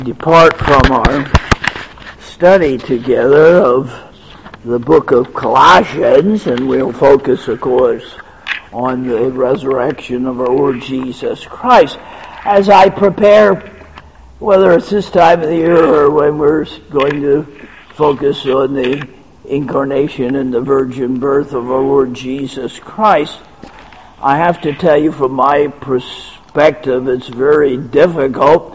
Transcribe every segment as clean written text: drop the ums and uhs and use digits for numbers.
Depart from our study together of the book of Colossians, and we'll focus, of course, on the resurrection of our Lord Jesus Christ. As I prepare, whether it's this time of the year or when we're going to focus on the incarnation and the virgin birth of our Lord Jesus Christ, I have to tell you from my perspective, it's very difficult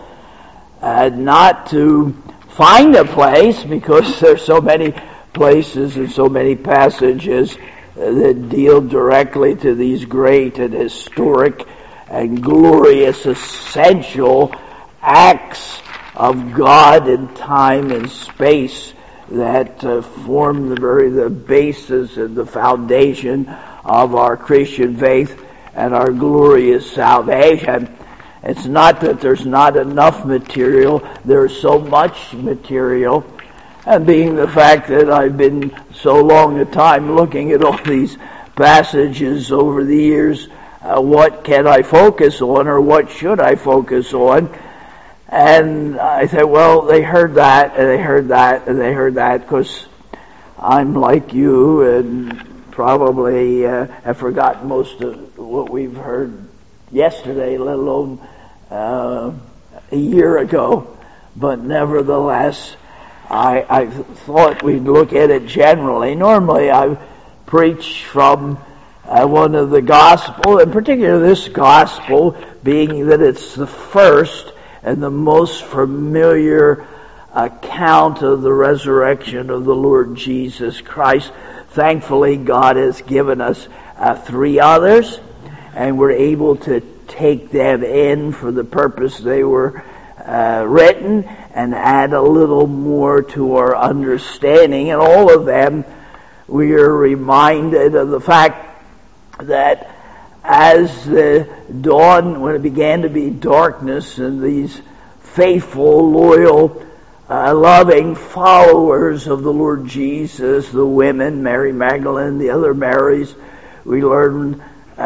not to find a place, because there's so many places and so many passages that deal directly to these great and historic and glorious essential acts of God in time and space that form the basis and the foundation of our Christian faith and our glorious salvation. It's not that there's not enough material. There's so much material. And being the fact that I've been so long a time looking at all these passages over the years, what can I focus on, or what should I focus on? And I said, well, they heard that, and they heard that, and they heard that, because I'm like you and probably have forgotten most of what we've heard yesterday, let alone a year ago. But nevertheless, I thought we'd look at it generally. Normally I preach from one of the gospel, in particular this gospel, being that it's the first and the most familiar account of the resurrection of the Lord Jesus Christ. Thankfully, God has given us 3 others, and we're able to take them in for the purpose they were written and add a little more to our understanding. And all of them, we are reminded of the fact that as the dawn, when it began to be darkness, and these faithful, loyal, loving followers of the Lord Jesus, the women, Mary Magdalene, the other Marys, we learned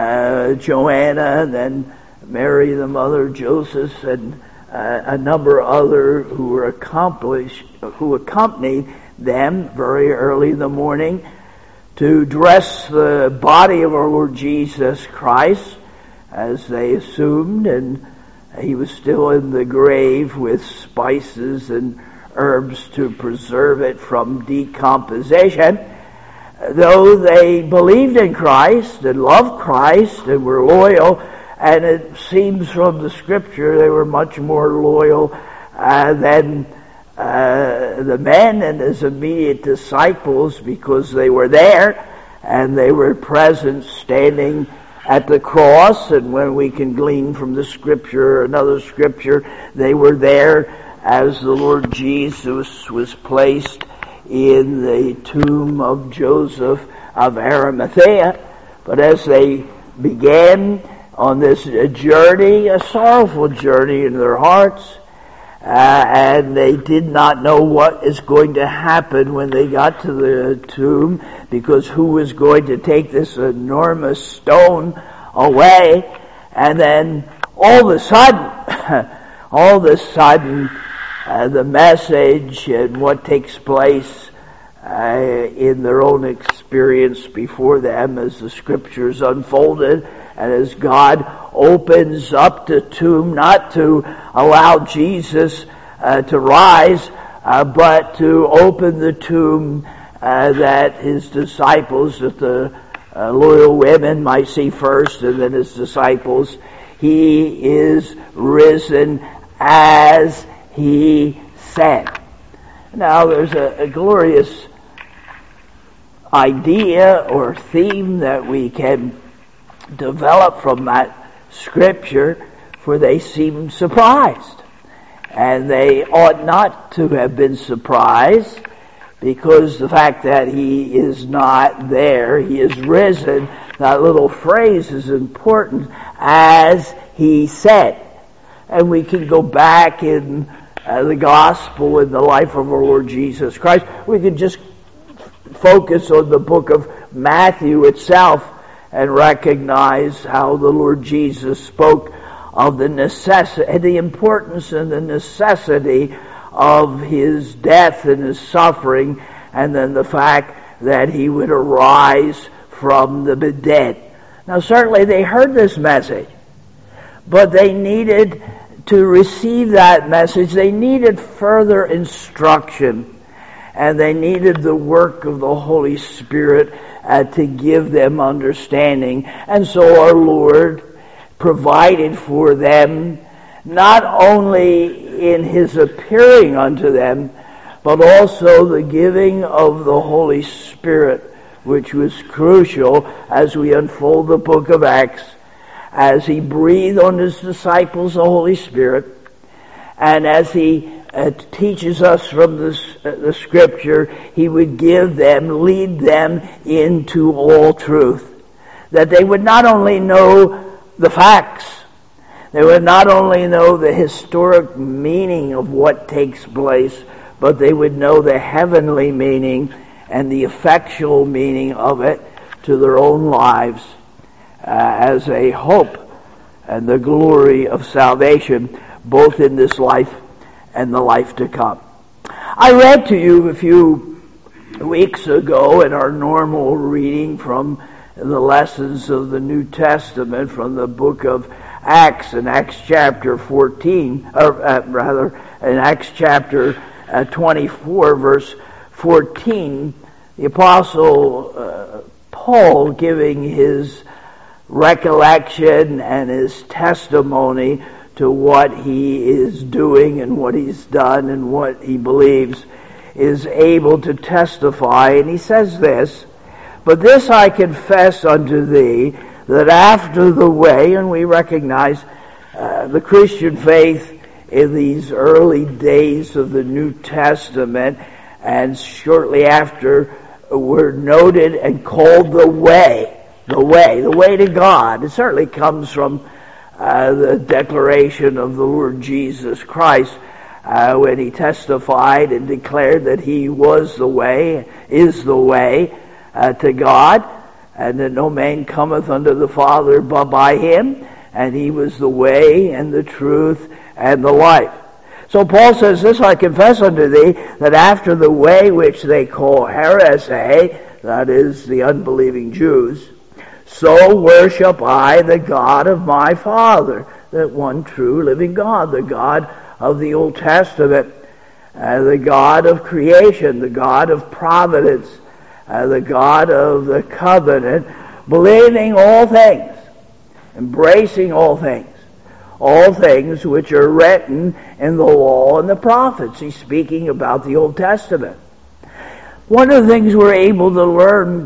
Joanna, then Mary, the mother of Joseph, and a number other who accompanied them very early in the morning to dress the body of our Lord Jesus Christ, as they assumed, and he was still in the grave, with spices and herbs to preserve it from decomposition. Though they believed in Christ and loved Christ and were loyal, and it seems from the scripture they were much more loyal than the men and his immediate disciples, because they were there and they were present, standing at the cross. And when we can glean from the scripture, another scripture, they were there as the Lord Jesus was placed in the tomb of Joseph of Arimathea. But as they began on this journey, a sorrowful journey in their hearts, and they did not know what is going to happen when they got to the tomb, because who was going to take this enormous stone away? And then all of a sudden, the message and what takes place in their own experience before them as the scriptures unfolded, and as God opens up the tomb, not to allow Jesus to rise, but to open the tomb that his disciples, that the loyal women might see first, and then his disciples. He is risen as he said. Now there's a glorious idea or theme that we can develop from that scripture, for they seem surprised. And they ought not to have been surprised, because the fact that he is not there, he is risen, that little phrase is important, as he said. And we can go back in the gospel and the life of our Lord Jesus Christ. We could just focus on the book of Matthew itself and recognize how the Lord Jesus spoke of the necessity, the importance and the necessity of his death and his suffering, and then the fact that he would arise from the dead. Now certainly they heard this message, but they needed to receive that message. They needed further instruction, and they needed the work of the Holy Spirit to give them understanding. And so our Lord provided for them, not only in his appearing unto them, but also the giving of the Holy Spirit, which was crucial as we unfold the book of Acts, as he breathed on his disciples the Holy Spirit, and as he teaches us from the Scripture, he would give them, lead them into all truth. That they would not only know the facts, they would not only know the historic meaning of what takes place, but they would know the heavenly meaning and the effectual meaning of it to their own lives as a hope and the glory of salvation, both in this life and the life to come. I read to you a few weeks ago in our normal reading from the lessons of the New Testament from the book of Acts, in Acts chapter 14, or rather in Acts chapter 24, verse 14, the Apostle Paul giving his recollection and his testimony to what he is doing and what he's done and what he believes, is able to testify. And he says this, "But this I confess unto thee, that after the way," and we recognize the Christian faith in these early days of the New Testament, and shortly after were noted and called the way to God. It certainly comes from the declaration of the Lord Jesus Christ when he testified and declared that he was the way, is the way to God, and that no man cometh unto the Father but by him, and he was the way and the truth and the life. So Paul says, "This I confess unto thee, that after the way which they call heresy," that is, the unbelieving Jews, "so worship I the God of my father," that one true living God, the God of the Old Testament, the God of creation, the God of providence, the God of the covenant, believing all things, embracing all things which are written in the law and the prophets. He's speaking about the Old Testament. One of the things we're able to learn,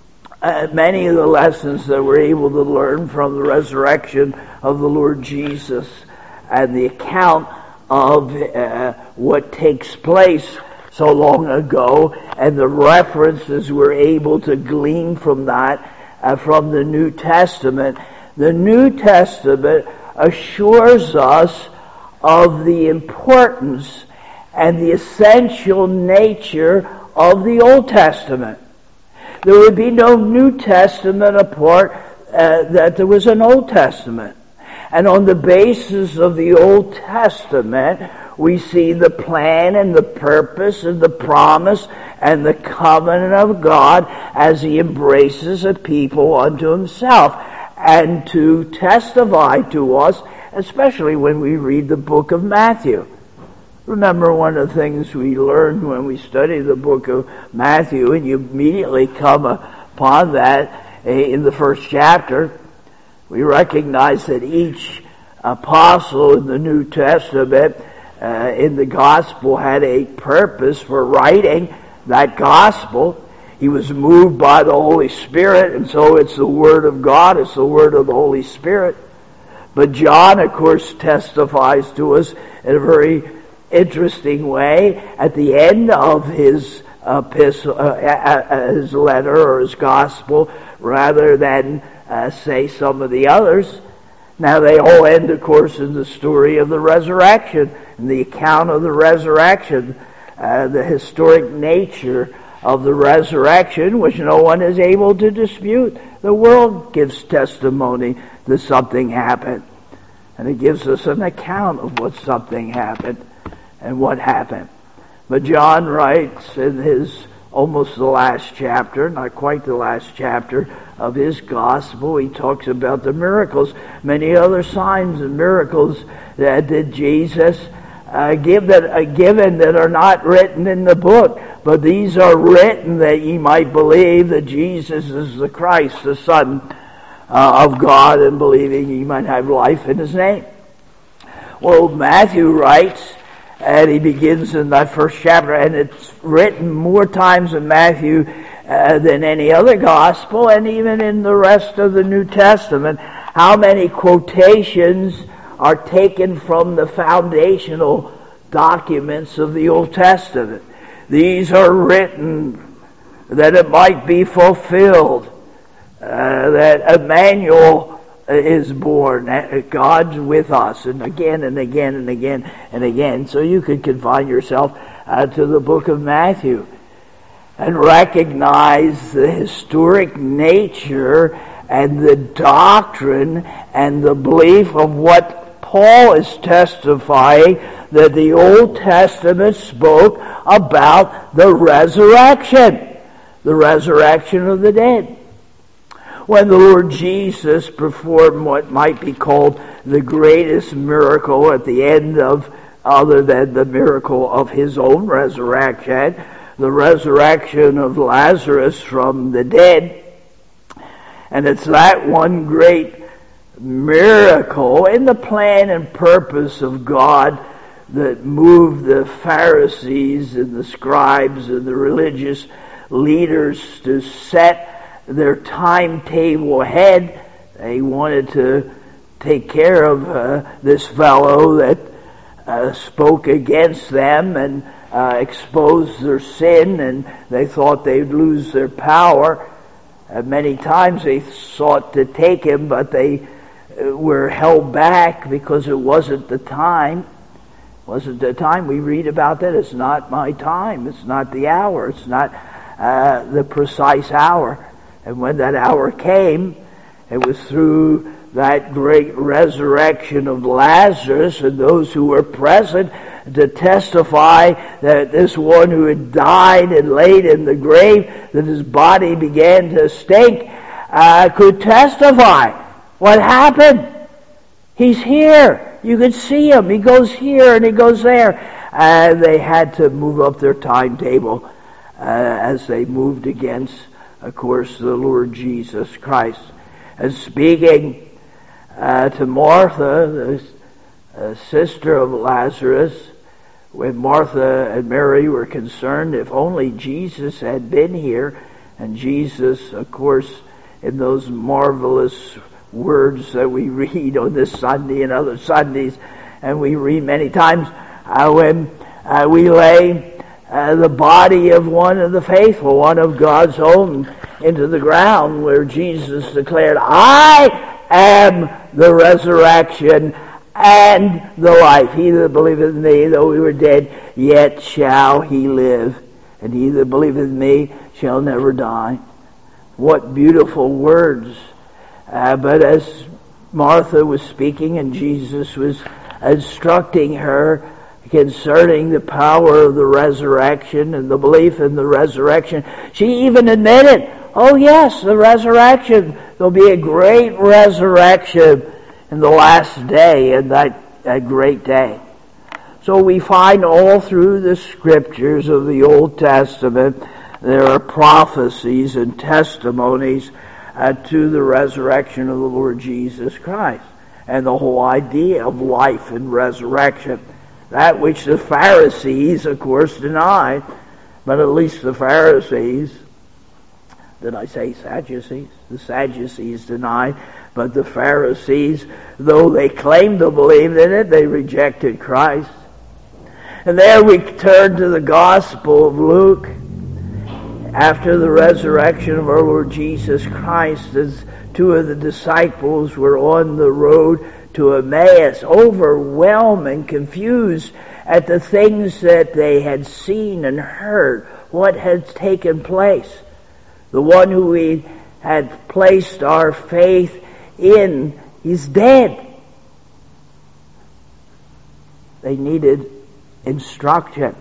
many of the lessons that we're able to learn from the resurrection of the Lord Jesus and the account of what takes place so long ago, and the references we're able to glean from that, from the New Testament. The New Testament assures us of the importance and the essential nature of the Old Testament. There would be no New Testament apart that there was an Old Testament. And on the basis of the Old Testament, we see the plan and the purpose and the promise and the covenant of God as he embraces a people unto himself, and to testify to us, especially when we read the book of Matthew. Remember, one of the things we learned when we study the book of Matthew, and you immediately come upon that in the first chapter, we recognize that each apostle in the New Testament in the gospel had a purpose for writing that gospel. He was moved by the Holy Spirit, and so it's the Word of God, it's the Word of the Holy Spirit. But John, of course, testifies to us in a very interesting way at the end of his epistle, his letter or his gospel, rather than say some of the others. Now they all end, of course, in the story of the resurrection, and the account of the resurrection, the historic nature of the resurrection, which no one is able to dispute. The world gives testimony that something happened. And it gives us an account of what something happened and what happened. But John writes in his almost the last chapter, not quite the last chapter of his gospel, he talks about the miracles, many other signs and miracles that did Jesus given that are not written in the book, but these are written that ye might believe that Jesus is the Christ, the Son of God, and believing ye might have life in his name. Well, Matthew writes, and he begins in that first chapter, and it's written more times in Matthew than any other gospel, and even in the rest of the New Testament. How many quotations are taken from the foundational documents of the Old Testament? These are written that it might be fulfilled, that Emmanuel is born, God's with us, and again and again and again and again. So you could confine yourself to the book of Matthew and recognize the historic nature and the doctrine and the belief of what Paul is testifying, that the Old Testament spoke about the resurrection of the dead. When the Lord Jesus performed what might be called the greatest miracle at the end of, other than the miracle of his own resurrection, the resurrection of Lazarus from the dead. And it's that one great miracle in the plan and purpose of God that moved the Pharisees and the scribes and the religious leaders to set their timetable ahead. They wanted to take care of this fellow that spoke against them and exposed their sin, and they thought they'd lose their power. Many times they sought to take him, but they were held back because it wasn't the time. Wasn't the time. We read about that. It's not my time. It's not the hour. It's not the precise hour. And when that hour came, it was through that great resurrection of Lazarus and those who were present to testify that this one who had died and laid in the grave, that his body began to stink, could testify. What happened? He's here. You could see him. He goes here and he goes there. And they had to move up their timetable as they moved against, of course, the Lord Jesus Christ. And speaking to Martha, the sister of Lazarus, when Martha and Mary were concerned, if only Jesus had been here. And Jesus, of course, in those marvelous words that we read on this Sunday and other Sundays, and we read many times when we lay the body of one of the faithful, one of God's own, into the ground, where Jesus declared, I am the resurrection and the life. He that believeth in me, though he were dead, yet shall he live. And he that believeth in me shall never die. What beautiful words. But as Martha was speaking and Jesus was instructing her concerning the power of the resurrection and the belief in the resurrection, she even admitted, oh yes, the resurrection. There'll be a great resurrection in the last day, and that great day. So we find all through the scriptures of the Old Testament there are prophecies and testimonies to the resurrection of the Lord Jesus Christ, and the whole idea of life and resurrection. That which the Pharisees, of course, denied, but at least the Pharisees, did I say Sadducees? The Sadducees denied, but the Pharisees, though they claimed to believe in it, they rejected Christ. And there we turn to the Gospel of Luke. After the resurrection of our Lord Jesus Christ, as two of the disciples were on the road to Emmaus, overwhelmed and confused at the things that they had seen and heard, what had taken place. The one who we had placed our faith in is dead. they needed instruction.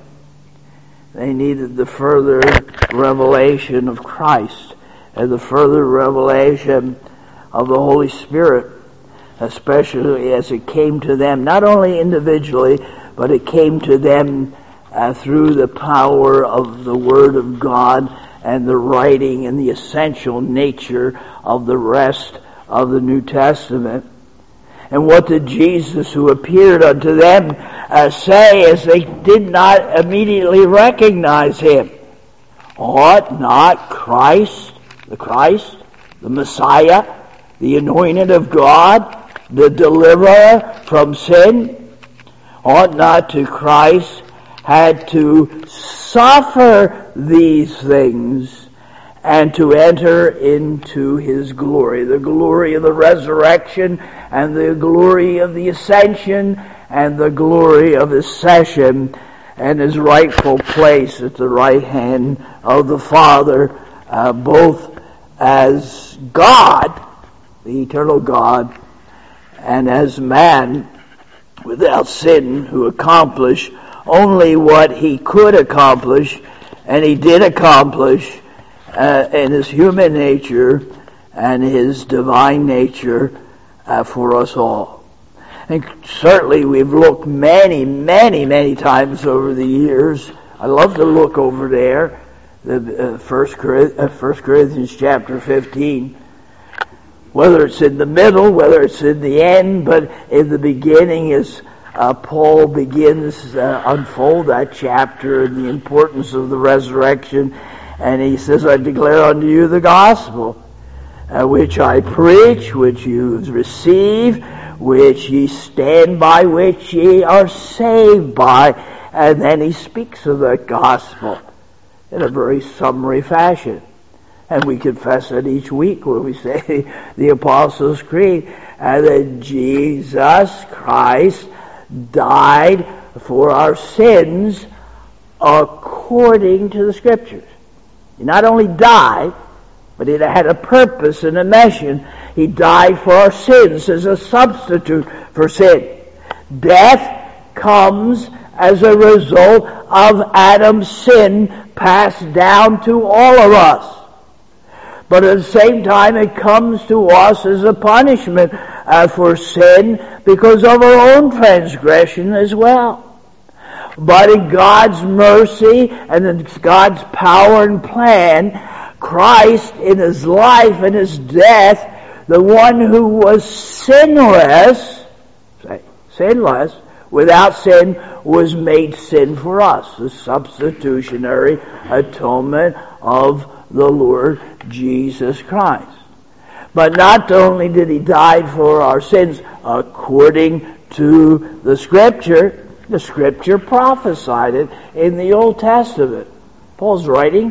They needed the further revelation of Christ and the further revelation of the Holy Spirit, especially as it came to them, not only individually, but it came to them through the power of the Word of God and the writing and the essential nature of the rest of the New Testament. And what did Jesus, who appeared unto them, say as they did not immediately recognize him? Ought not Christ, the Messiah, the anointed of God, the deliverer from sin, ought not to Christ had to suffer these things and to enter into his glory, the glory of the resurrection and the glory of the ascension and the glory of his session and his rightful place at the right hand of the Father, both as God, the eternal God, and as man without sin, who accomplished only what he could accomplish, and he did accomplish in his human nature and his divine nature for us all. And certainly we've looked many times over the years. I love to look over there, the 1 Corinthians chapter 15. Whether it's in the middle, whether it's in the end, but in the beginning as Paul begins to unfold that chapter and the importance of the resurrection. And he says, I declare unto you the gospel, which I preach, which you receive, which ye stand by, which ye are saved by. And then he speaks of that gospel in a very summary fashion. And we confess it each week when we say the Apostles' Creed, and that Jesus Christ died for our sins according to the Scriptures. He not only died, but it had a purpose and a mission. He died for our sins as a substitute for sin. Death comes as a result of Adam's sin passed down to all of us. But at the same time, it comes to us as a punishment for sin because of our own transgression as well. But in God's mercy and in God's power and plan, Christ in his life and his death, the one who was sinless, without sin, was made sin for us. The substitutionary atonement of the Lord Jesus Christ. But not only did he die for our sins according to the Scripture prophesied it in the Old Testament. Paul's writing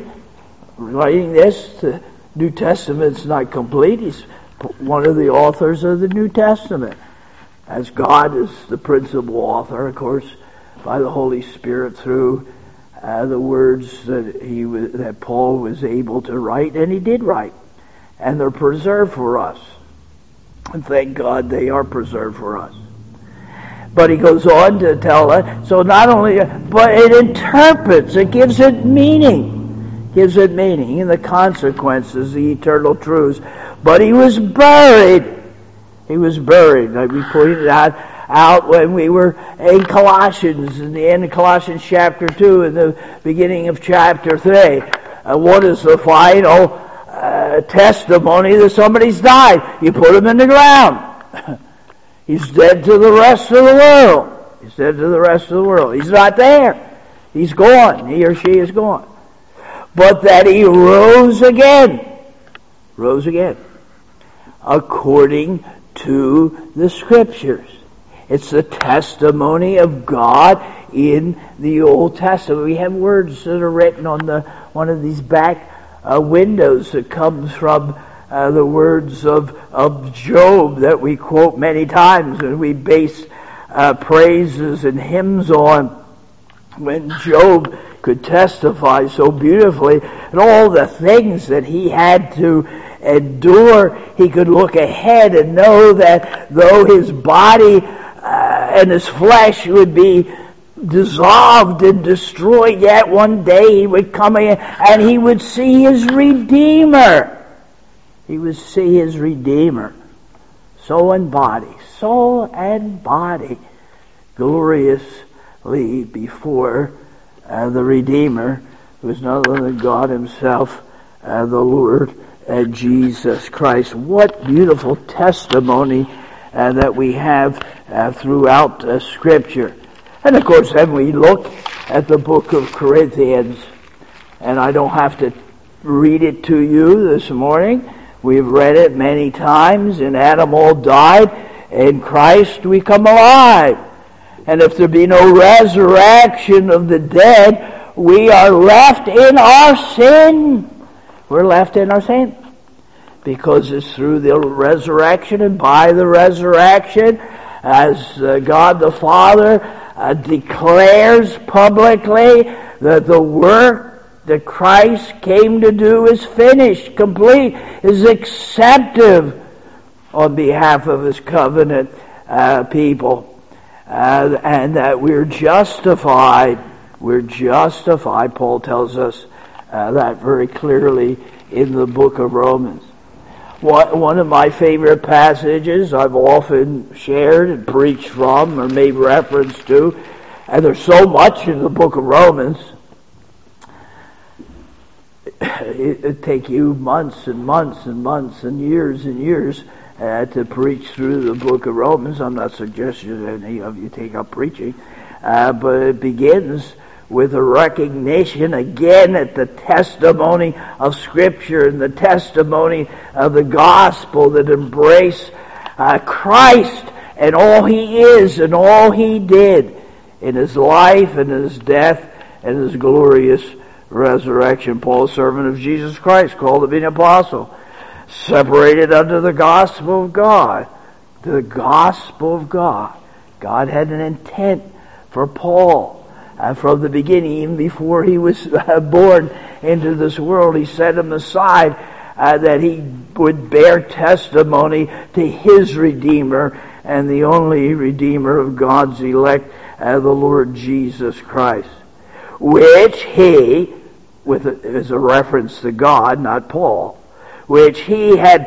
this. The New Testament's not complete. He's one of the authors of the New Testament. As God is the principal author, of course, by the Holy Spirit through the words that Paul was able to write, and he did write. And they're preserved for us. And thank God they are preserved for us. But he goes on to tell us, so not only, but it interprets, it gives it meaning. Gives it meaning in the consequences, the eternal truths. But he was buried. He was buried. Like we pointed out when we were in Colossians, in the end of Colossians chapter 2, in the beginning of chapter 3. What is the final testimony that somebody's died? You put him in the ground. He's dead to the rest of the world. He's dead to the rest of the world. He's not there. He's gone. He or she is gone. But that he rose again. Rose again. According to the Scriptures. It's the testimony of God in the Old Testament. We have words that are written on one of these back windows that comes from the words of Job that we quote many times and we base praises and hymns on. When Job could testify so beautifully and all the things that he had to endure, he could look ahead and know that though his body and his flesh would be dissolved and destroyed, yet one day he would come in and he would see his Redeemer. He would see his Redeemer. Soul and body, gloriously before the Redeemer, who is none other than God himself, the Lord Jesus Christ. What beautiful testimony that we have throughout Scripture. And of course, then we look at the book of Corinthians, and I don't have to read it to you this morning. We've read it many times. In Adam all died, in Christ we come alive. And if there be no resurrection of the dead, we are left in our sin. We're left in our sin. Because it's through the resurrection and by the resurrection, as God the Father declares publicly that the work that Christ came to do is finished, complete, is accepted on behalf of his covenant people. And that we're justified. We're justified, Paul tells us that very clearly in the book of Romans. One of my favorite passages I've often shared and preached from or made reference to, and there's so much in the book of Romans, it'd take you months and months and months and years to preach through the book of Romans. I'm not suggesting that any of you take up preaching, but it begins with a recognition again at the testimony of Scripture and the testimony of the gospel that embrace Christ and all he is and all he did in his life and his death and his glorious resurrection. Paul, servant of Jesus Christ, called to be an apostle, separated unto the gospel of God. The gospel of God. God had an intent for Paul. From the beginning, even before he was born into this world, he set him aside that he would bear testimony to his Redeemer and the only Redeemer of God's elect, the Lord Jesus Christ, which he, as a reference to God, not Paul, which he had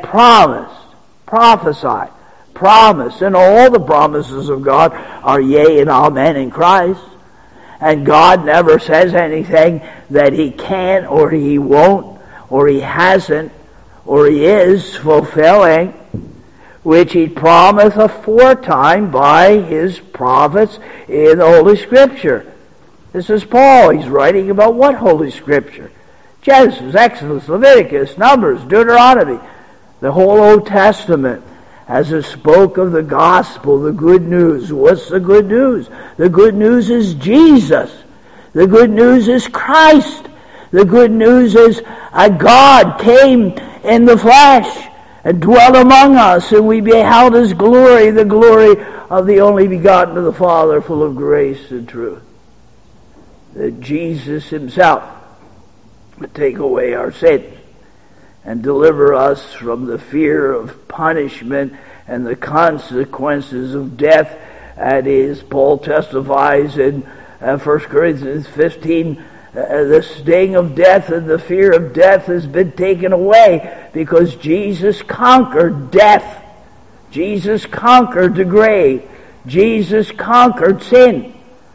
prophesied, and all the promises of God are yea and amen in Christ. And God never says anything that he can't or he won't or he hasn't or he is fulfilling, which he promised aforetime by his prophets in the Holy Scripture. This is Paul. He's writing about what Holy Scripture? Genesis, Exodus, Leviticus, Numbers, Deuteronomy, the whole Old Testament. As it spoke of the gospel, the good news. What's the good news? The good news is Jesus. The good news is Christ. The good news is God came in the flesh and dwelt among us, and we beheld his glory, the glory of the only begotten of the Father, full of grace and truth. That Jesus himself would take away our sins and deliver us from the fear of punishment and the consequences of death. That is, Paul testifies in 1 Corinthians 15, the sting of death and the fear of death has been taken away because Jesus conquered death. Jesus conquered the grave. Jesus conquered sin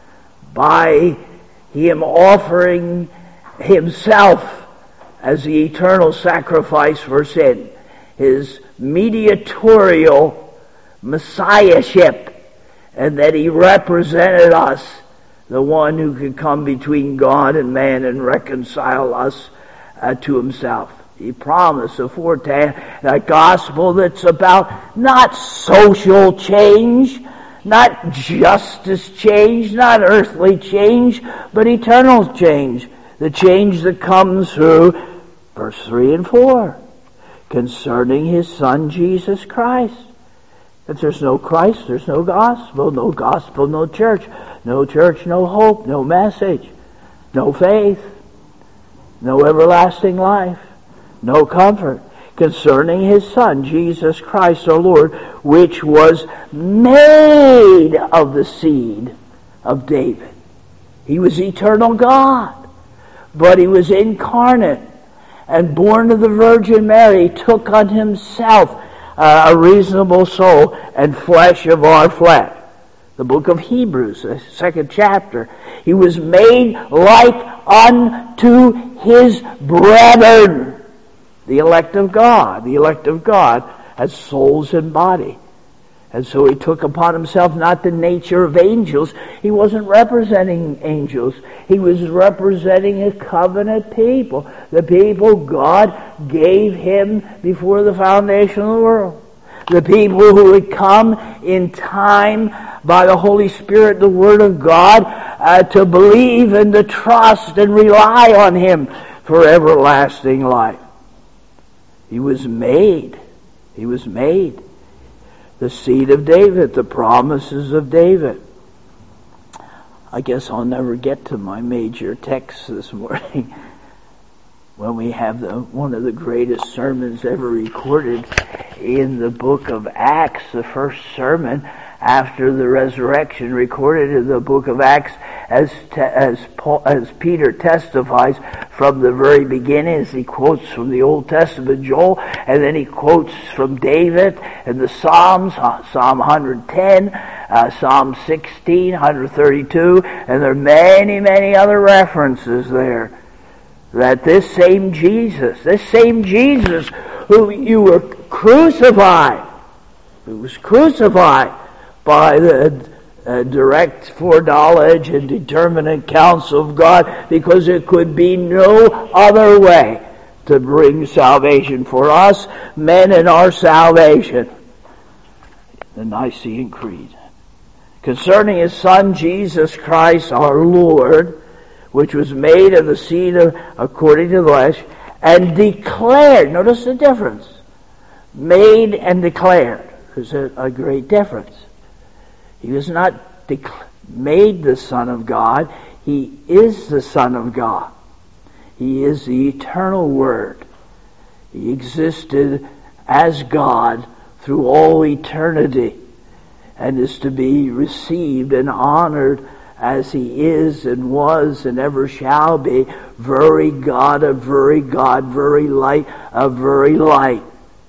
by him offering himself as the eternal sacrifice for sin, his mediatorial messiahship, and that he represented us, the one who could come between God and man and reconcile us to himself. He promised aforetime a gospel that's about not social change, not justice change, not earthly change, but eternal change. The change that comes through verse 3 and 4 concerning his Son Jesus Christ. If there's no Christ, there's no gospel, no church, no hope, no message, no faith, no everlasting life, no comfort. concerning his Son, Jesus Christ our Lord, which was made of the seed of David. He was eternal God, but he was incarnate and born of the Virgin Mary, took on himself a reasonable soul and flesh of our flesh. The book of Hebrews, the 2nd chapter. He was made like unto his brethren, the elect of God. The elect of God has souls and body. And so he took upon himself not the nature of angels. He wasn't representing angels. He was representing a covenant people. The people God gave him before the foundation of the world. The people who would come in time by the Holy Spirit, the Word of God, to believe and to trust and rely on him for everlasting life. He was made. He was made. The seed of David, the promises of David. I guess I'll never get to my major text this morning when we have one of the greatest sermons ever recorded in the book of Acts, the first sermon after the resurrection, recorded in the book of Acts as Peter testifies from the very beginning, as he quotes from the Old Testament, Joel, and then he quotes from David and the Psalms, Psalm 110, Psalm 16, 132, and there are many, many other references there. That this same Jesus who you were crucified, who was crucified by the direct foreknowledge and determinate counsel of God, because there could be no other way to bring salvation for us, men, in our salvation. The Nicene Creed. Concerning his Son, Jesus Christ our Lord, which was made of the seed according to the flesh, and declared. Notice the difference. Made and declared. There's a great difference. He was not made the Son of God. He is the Son of God. He is the eternal Word. He existed as God through all eternity and is to be received and honored as he is and was and ever shall be, very God of very God, very light of very light.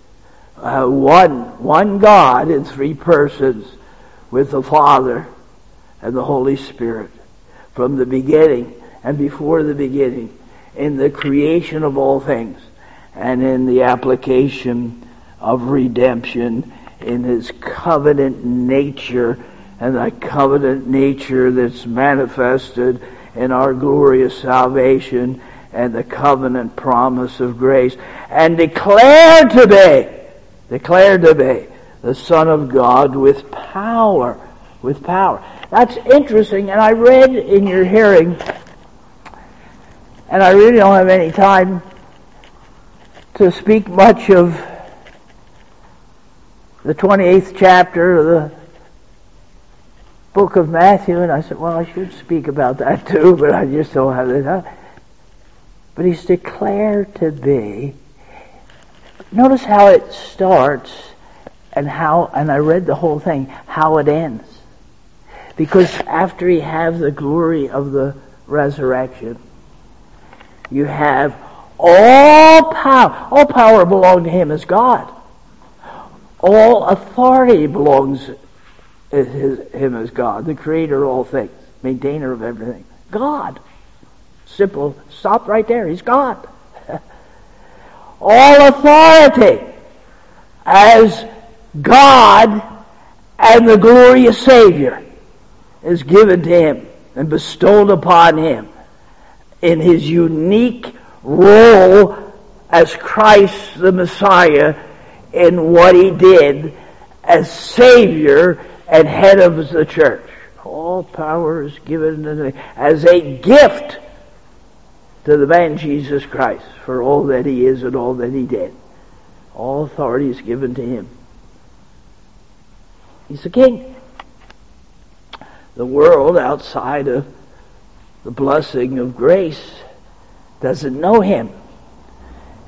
One God in three persons, with the Father and the Holy Spirit, from the beginning and before the beginning, in the creation of all things, and in the application of redemption, in his covenant nature, and that covenant nature that's manifested in our glorious salvation and the covenant promise of grace, and declared to be the Son of God with power. That's interesting, and I read in your hearing, and I really don't have any time to speak much of the 28th chapter of the book of Matthew, and I said, well, I should speak about that too, but I just don't have the time. But he's declared to be. Notice how it starts and I read the whole thing, how it ends. Because after you have the glory of the resurrection, you have all power. All power belongs to him as God. All authority belongs to him as God, the creator of all things, maintainer of everything. God. Simple. Stop right there. He's God. All authority as God and the glorious Savior is given to him and bestowed upon him in his unique role as Christ the Messiah in what he did as Savior and head of the church. All power is given as a gift to the man Jesus Christ for all that he is and all that he did. All authority is given to him. He's the king. The world outside of the blessing of grace doesn't know him.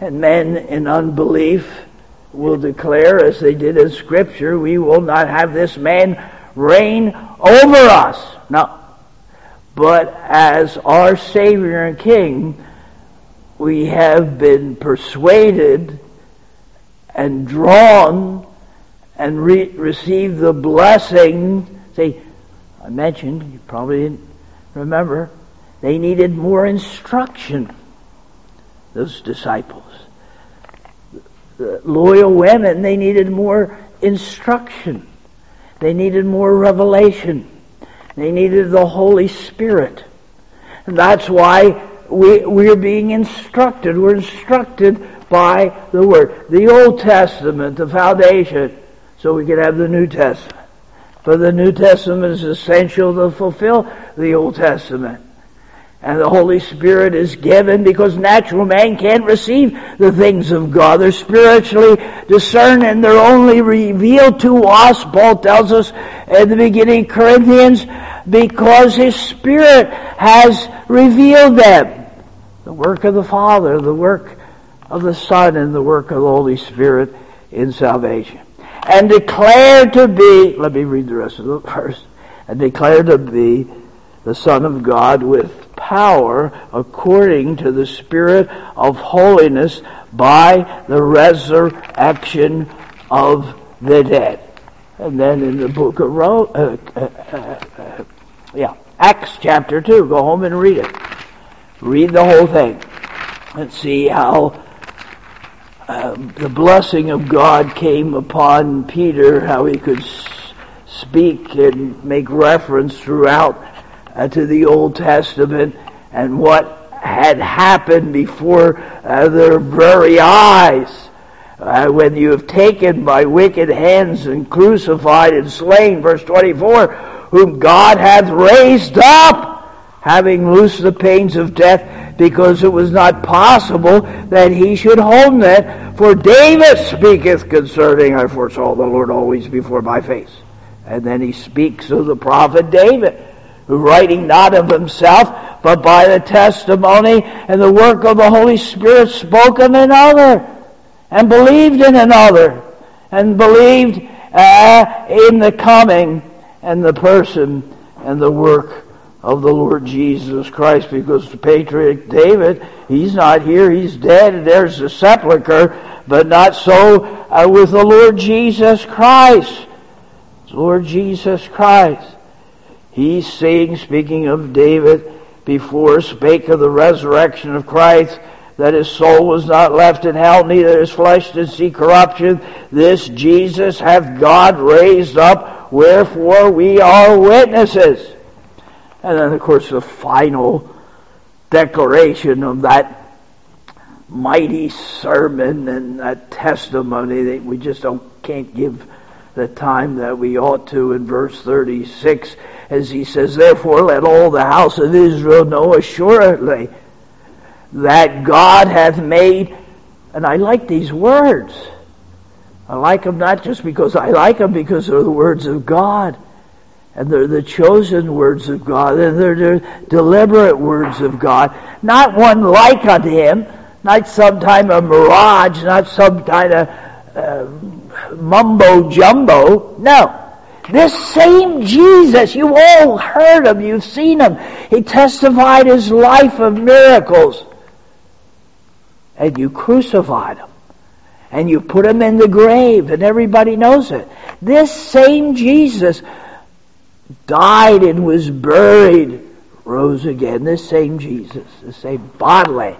And men in unbelief will declare, as they did in Scripture, we will not have this man reign over us. No. But as our Savior and King, we have been persuaded and drawn and received the blessing. See, I mentioned, you probably didn't remember, they needed more instruction, those disciples. The loyal women, they needed more instruction. They needed more revelation. They needed the Holy Spirit. And that's why we're being instructed. We're instructed by the Word. The Old Testament, the foundation, so we can have the New Testament. For the New Testament is essential to fulfill the Old Testament. And the Holy Spirit is given because natural man can't receive the things of God. They're spiritually discerned and they're only revealed to us, Paul tells us at the beginning of Corinthians, because His Spirit has revealed them. The work of the Father, the work of the Son, and the work of the Holy Spirit in salvation. And declared to be, let me read the rest of the verse, and declared to be the Son of God with power according to the Spirit of holiness by the resurrection of the dead. And then in the book of Acts chapter 2, go home and read it. Read the whole thing and see how the blessing of God came upon Peter, how he could speak and make reference throughout to the Old Testament and what had happened before their very eyes. When you have taken by wicked hands and crucified and slain, verse 24, whom God hath raised up, having loosed the pains of death, because it was not possible that he should hold it. For David speaketh concerning, I foresaw the Lord always before my face. And then he speaks of the prophet David, who writing not of himself, but by the testimony and the work of the Holy Spirit spoke of another, and believed in another, and believed in the coming and the person and the work of the Lord Jesus Christ, because the patriarch David, he's not here, he's dead, and there's the sepulcher, but not so with the Lord Jesus Christ. Lord Jesus Christ. He's saying, speaking of David, before spake of the resurrection of Christ, that his soul was not left in hell, neither his flesh did see corruption. This Jesus hath God raised up, wherefore we are witnesses. And then, of course, the final declaration of that mighty sermon and that testimony that we just can't give the time that we ought to, in verse 36, as he says, therefore let all the house of Israel know assuredly that God hath made, and I like these words. I like them not just because I like them, because they're the words of God. And they're the chosen words of God. And they're the deliberate words of God. Not one like unto him. Not some kind of mirage. Not some kind of mumbo-jumbo. No. This same Jesus, you all heard him. You've seen him. He testified his life of miracles. And you crucified him. And you put him in the grave. And everybody knows it. This same Jesus died and was buried, rose again. This same Jesus, the same bodily,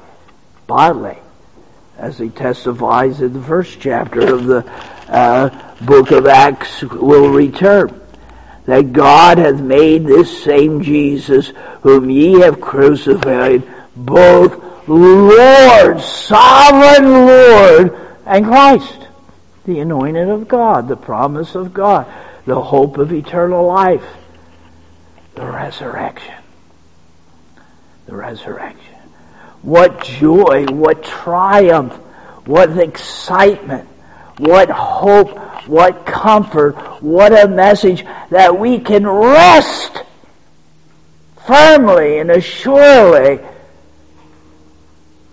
as he testifies in the first chapter of the book of Acts, will return. That God hath made this same Jesus, whom ye have crucified, both Lord, sovereign Lord, and Christ, the anointed of God, the promise of God, the hope of eternal life, the resurrection. The resurrection. What joy, what triumph, what excitement, what hope, what comfort, what a message that we can rest firmly and assuredly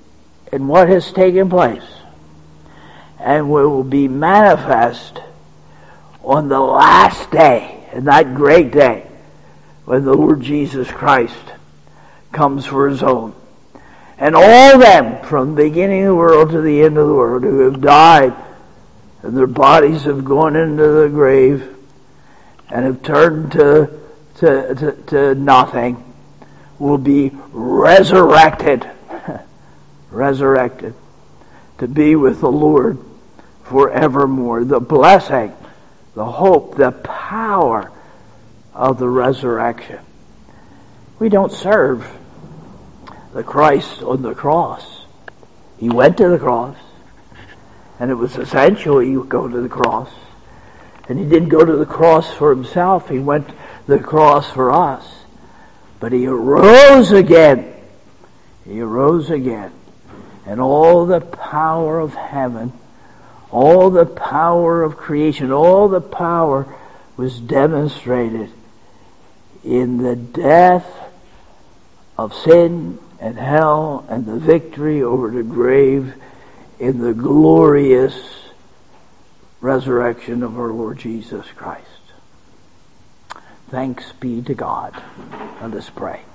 in what has taken place and will be manifest on the last day, and that great day when the Lord Jesus Christ comes for his own. And all them from the beginning of the world to the end of the world who have died and their bodies have gone into the grave and have turned to nothing will be resurrected. Resurrected to be with the Lord forevermore. The blessing, the hope, the power of the resurrection. We don't serve the Christ on the cross. He went to the cross, and it was essential he would go to the cross. And he didn't go to the cross for himself, he went to the cross for us. But he arose again. He arose again. And all the power of heaven, all the power of creation, all the power was demonstrated in the death of sin and hell and the victory over the grave in the glorious resurrection of our Lord Jesus Christ. Thanks be to God. Let us pray.